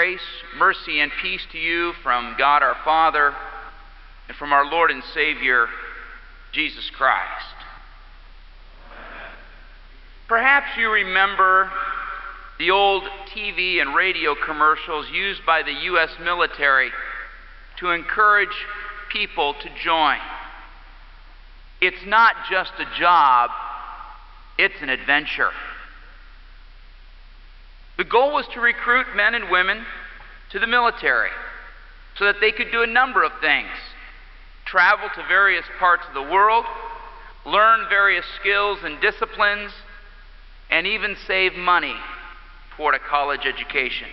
Grace, mercy, and peace to you from God our Father and from our Lord and Savior, Jesus Christ. Perhaps you remember the old TV and radio commercials used by the U.S. military to encourage people to join. It's not just a job, it's an adventure. The goal was to recruit men and women to the military so that they could do a number of things: travel to various parts of the world, learn various skills and disciplines, and even save money toward a college education.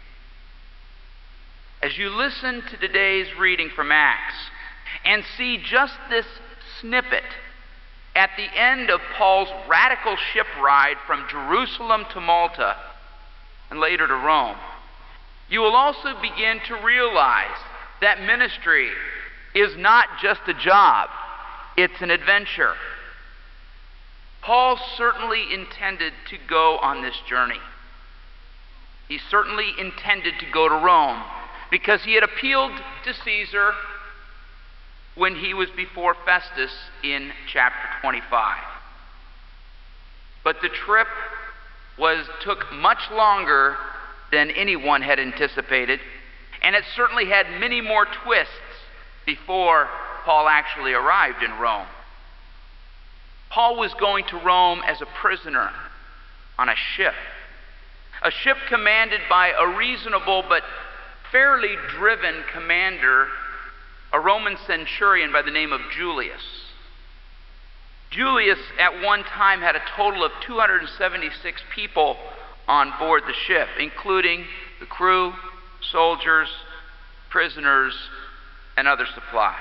As you listen to today's reading from Acts and see just this snippet at the end of Paul's radical ship ride from Jerusalem to Malta and later to Rome, you will also begin to realize that ministry is not just a job, it's an adventure. Paul certainly intended to go on this journey. He certainly intended to go to Rome because he had appealed to Caesar when he was before Festus in chapter 25. But the trip took much longer than anyone had anticipated, and it certainly had many more twists before Paul actually arrived in Rome. Paul was going to Rome as a prisoner on a ship commanded by a reasonable but fairly driven commander, a Roman centurion by the name of Julius. Julius at one time had a total of 276 people on board the ship, including the crew, soldiers, prisoners, and other supplies.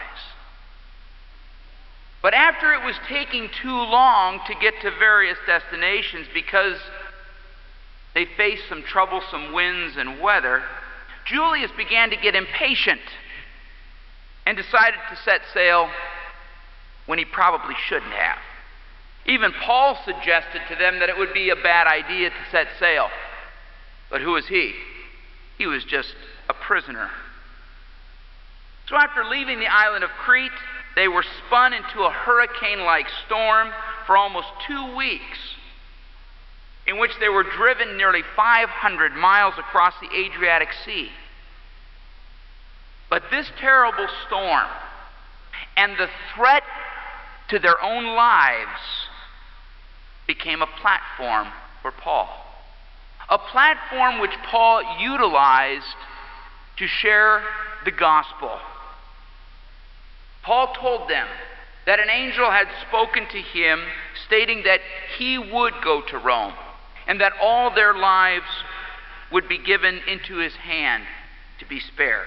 But after it was taking too long to get to various destinations because they faced some troublesome winds and weather, Julius began to get impatient and decided to set sail when he probably shouldn't have. Even Paul suggested to them that it would be a bad idea to set sail. But who was he? He was just a prisoner. So after leaving the island of Crete, they were spun into a hurricane-like storm for almost 2 weeks, in which they were driven nearly 500 miles across the Adriatic Sea. But this terrible storm and the threat to their own lives became a platform for Paul. A platform which Paul utilized to share the gospel. Paul told them that an angel had spoken to him stating that he would go to Rome and that all their lives would be given into his hand to be spared.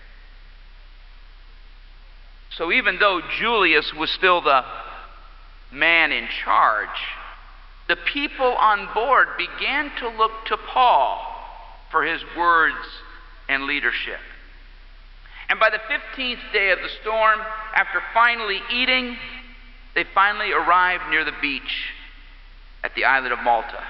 So even though Julius was still the man in charge, the people on board began to look to Paul for his words and leadership. And by the 15th day of the storm, after finally eating, they finally arrived near the beach at the island of Malta.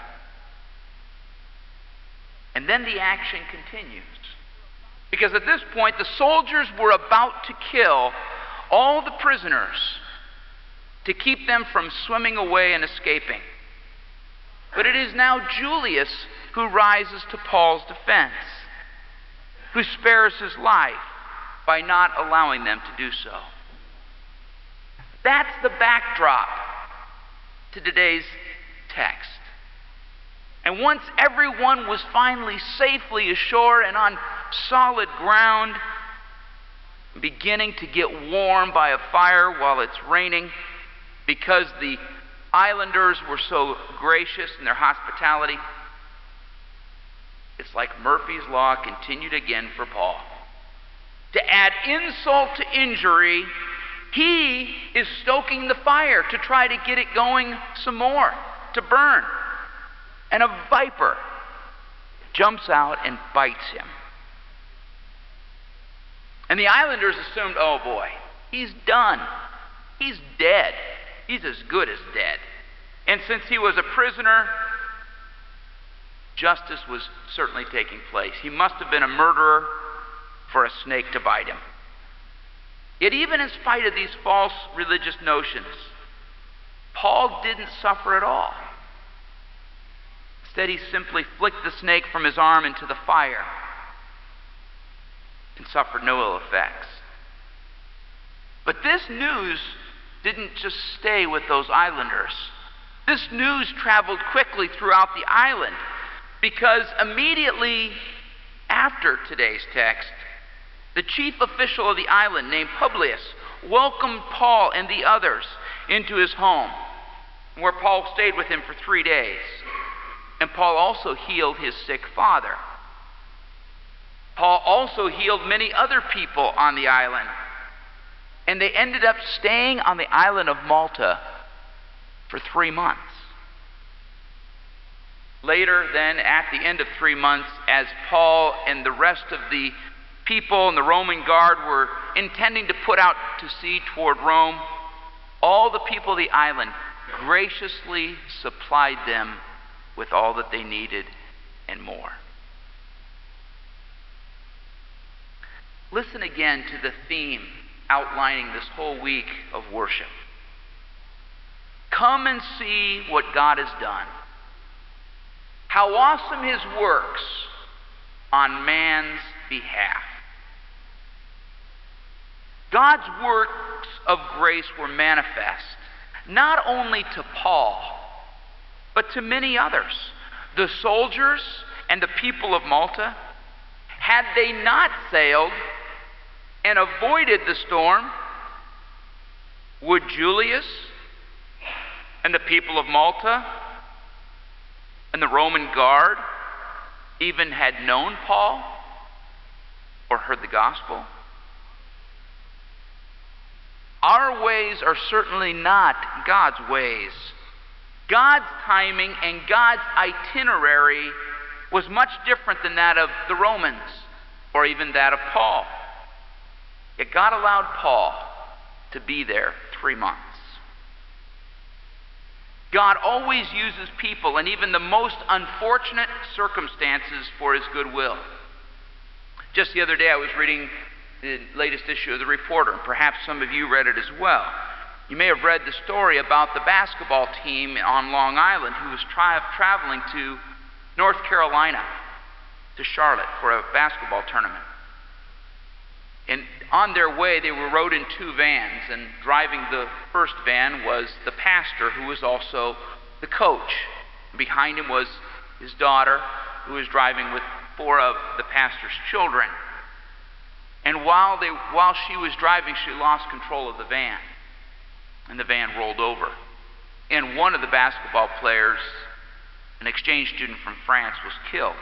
And then the action continues. Because at this point, the soldiers were about to kill all the prisoners to keep them from swimming away and escaping. But it is now Julius who rises to Paul's defense, who spares his life by not allowing them to do so. That's the backdrop to today's text. And once everyone was finally safely ashore and on solid ground, beginning to get warm by a fire while it's raining, because the islanders were so gracious in their hospitality, it's like Murphy's Law continued again for Paul. To add insult to injury, he is stoking the fire to try to get it going some more, to burn. And a viper jumps out and bites him. And the islanders assumed, oh boy, he's done. He's dead. He's as good as dead. And since he was a prisoner, justice was certainly taking place. He must have been a murderer for a snake to bite him. Yet even in spite of these false religious notions, Paul didn't suffer at all. Instead, he simply flicked the snake from his arm into the fire and suffered no ill effects. But this news didn't just stay with those islanders. This news traveled quickly throughout the island, because immediately after today's text, the chief official of the island, named Publius, welcomed Paul and the others into his home, where Paul stayed with him for 3 days. And Paul also healed his sick father. Paul also healed many other people on the island. And they ended up staying on the island of Malta for 3 months. Later, then, at the end of 3 months, as Paul and the rest of the people and the Roman guard were intending to put out to sea toward Rome, all the people of the island graciously supplied them with all that they needed and more. Listen again to the theme outlining this whole week of worship. Come and see what God has done. How awesome His works on man's behalf. God's works of grace were manifest not only to Paul, but to many others. The soldiers and the people of Malta, had they not sailed and avoided the storm, would Julius and the people of Malta and the Roman guard even had known Paul or heard the gospel? Our ways are certainly not God's ways. God's timing and God's itinerary was much different than that of the Romans or even that of Paul. Yet God allowed Paul to be there 3 months. God always uses people and even the most unfortunate circumstances for His goodwill. Just the other day I was reading the latest issue of The Reporter, and perhaps some of you read it as well. You may have read the story about the basketball team on Long Island who was traveling to North Carolina, to Charlotte, for a basketball tournament. And on their way, they were rode in 2 vans, and driving the first van was the pastor, who was also the coach. Behind him was his daughter, who was driving with 4 of the pastor's children. And while she was driving, she lost control of the van, and the van rolled over. And one of the basketball players, an exchange student from France, was killed.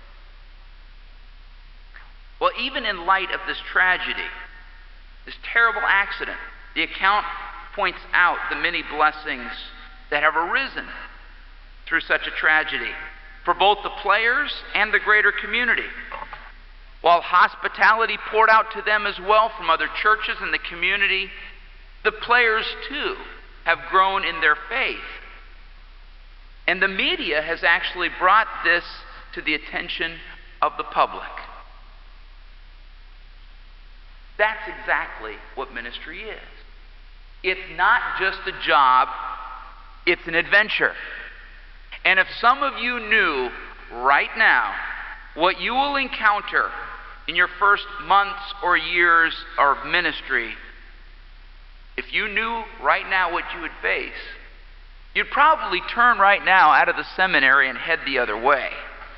Well, even in light of this tragedy, this terrible accident, the account points out the many blessings that have arisen through such a tragedy for both the players and the greater community. While hospitality poured out to them as well from other churches in the community, the players too have grown in their faith. And the media has actually brought this to the attention of the public. That's exactly what ministry is. It's not just a job, it's an adventure. And if some of you knew right now what you will encounter in your first months or years of ministry, if you knew right now what you would face, you'd probably turn right now out of the seminary and head the other way.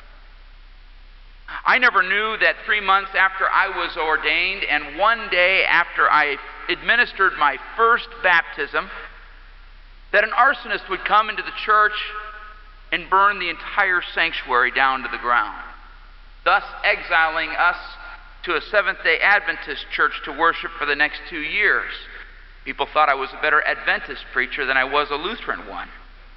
I never knew that 3 months after I was ordained and 1 day after I administered my first baptism, that an arsonist would come into the church and burn the entire sanctuary down to the ground, thus exiling us to a Seventh-day Adventist church to worship for the next 2 years. People thought I was a better Adventist preacher than I was a Lutheran one.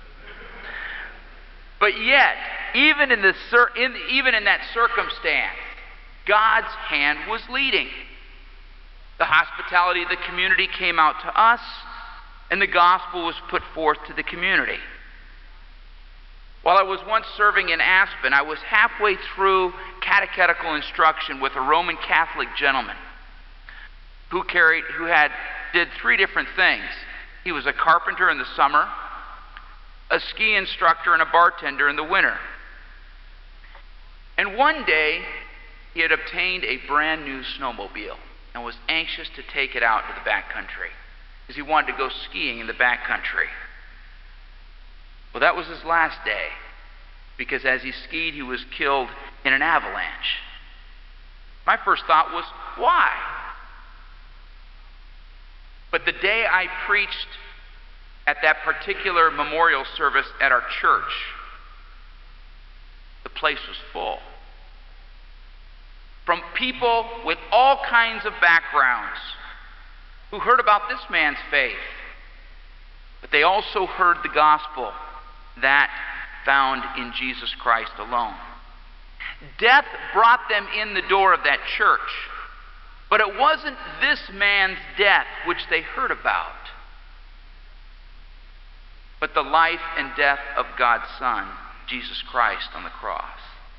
But yet, even in that circumstance, God's hand was leading. The hospitality of the community came out to us, and the gospel was put forth to the community. While I was once serving in Aspen, I was halfway through catechetical instruction with a Roman Catholic gentleman who did three different things. He was a carpenter in the summer, a ski instructor, and a bartender in the winter. And one day, he had obtained a brand new snowmobile and was anxious to take it out to the backcountry, because he wanted to go skiing in the backcountry. Well, that was his last day, because as he skied, he was killed in an avalanche. My first thought was, why? But the day I preached at that particular memorial service at our church, the place was full. From people with all kinds of backgrounds who heard about this man's faith, but they also heard the gospel that found in Jesus Christ alone. Death brought them in the door of that church, but it wasn't this man's death which they heard about, but the life and death of God's Son, Jesus Christ, on the cross.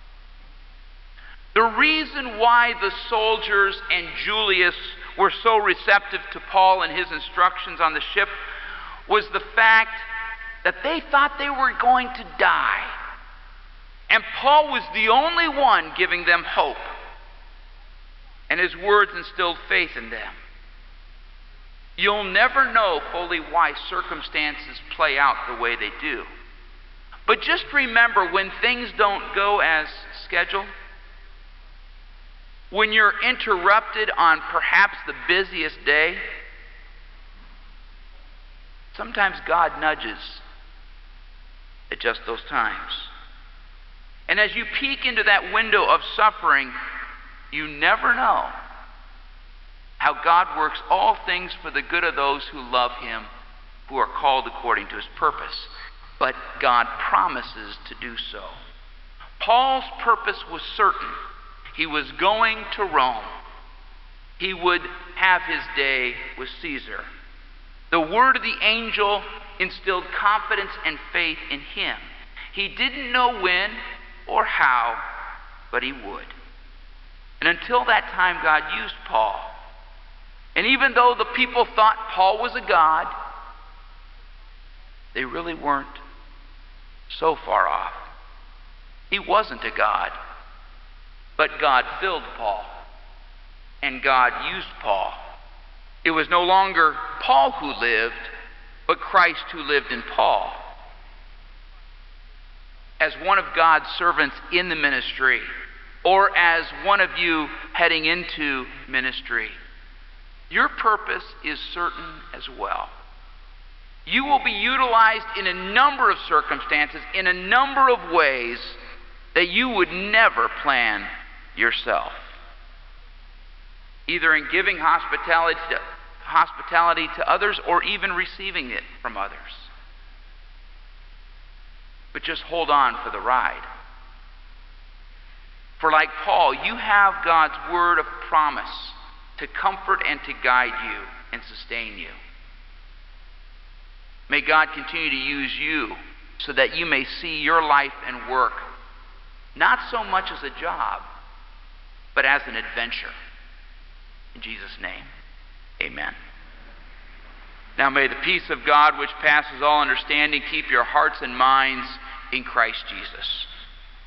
The reason why the soldiers and Julius were so receptive to Paul and his instructions on the ship was the fact that they thought they were going to die. And Paul was the only one giving them hope. And his words instilled faith in them. You'll never know fully why circumstances play out the way they do. But just remember, when things don't go as scheduled, when you're interrupted on perhaps the busiest day, sometimes God nudges at just those times. And as you peek into that window of suffering, you never know how God works all things for the good of those who love Him, who are called according to His purpose. But God promises to do so. Paul's purpose was certain. He was going to Rome. He would have his day with Caesar. The word of the angel instilled confidence and faith in him. He didn't know when or how, but he would. And until that time, God used Paul. And even though the people thought Paul was a god, they really weren't so far off. He wasn't a god, but God filled Paul, and God used Paul. It was no longer Paul who lived, but Christ who lived in Paul. As one of God's servants in the ministry, or as one of you heading into ministry, your purpose is certain as well. You will be utilized in a number of circumstances, in a number of ways that you would never plan yourself. Either in giving hospitality to others or even receiving it from others. But just hold on for the ride. For like Paul, you have God's word of promise to comfort and to guide you and sustain you. May God continue to use you so that you may see your life and work not so much as a job, but as an adventure. In Jesus' name, amen. Now may the peace of God, which passes all understanding, keep your hearts and minds in Christ Jesus.